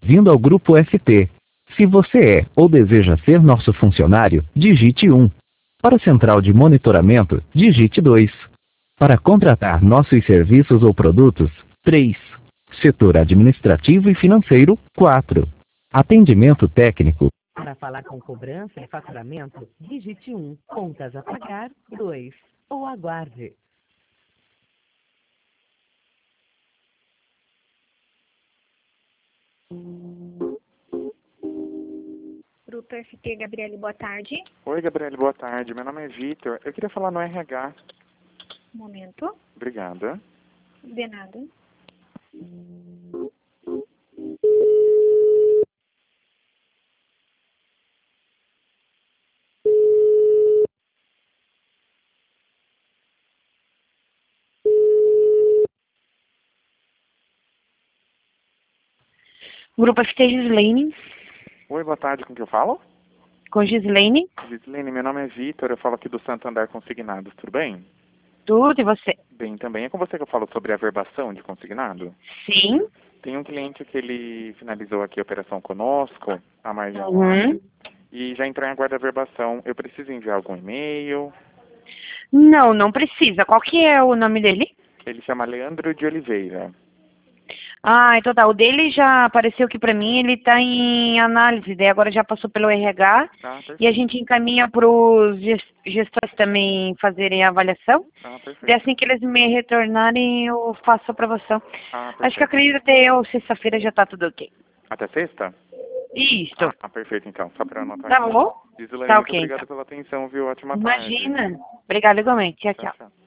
Bem-vindo ao Grupo FT. Se você é ou deseja ser nosso funcionário, digite 1. Para a central de monitoramento, digite 2. Para contratar nossos serviços ou produtos, 3. Setor administrativo e financeiro, 4. Atendimento técnico. Para falar com cobrança e faturamento, digite 1. Contas a pagar, 2. Ou aguarde. Grupo FT, Gabriele, boa tarde. Oi, Gabriele, boa tarde. Meu nome é Vitor. Eu queria falar no RH. Um momento. Obrigada. De nada. Grupo FT Gislaine. Oi, boa tarde. Com quem eu falo? Com Gislaine. Gislaine, meu nome é Vitor. Eu falo aqui do Santander Consignados. Tudo bem? Tudo, e você? Bem, também. É com você que eu falo sobre a verbação de consignado? Sim. Tem um cliente que ele finalizou aqui a operação conosco, a margem e já entrou em aguardo da verbação. Eu preciso enviar algum e-mail? Não, não precisa. Qual que é o nome dele? Ele chama Leandro de Oliveira. Ah, então tá. O dele já apareceu aqui pra mim, ele tá em análise, daí agora já passou pelo RH e a gente encaminha pros gestores também fazerem a avaliação. E assim que eles me retornarem, eu faço a aprovação. Acho que acredito até eu, sexta-feira já tá tudo ok. Até sexta? Isso. Perfeito, então. Só pra anotar Tá aqui. bom? Gislaine, Tá muito ok, obrigado então. pela atenção, viu? Ótima tarde. Imagina. Obrigada igualmente. Tchau, tchau. Tchau.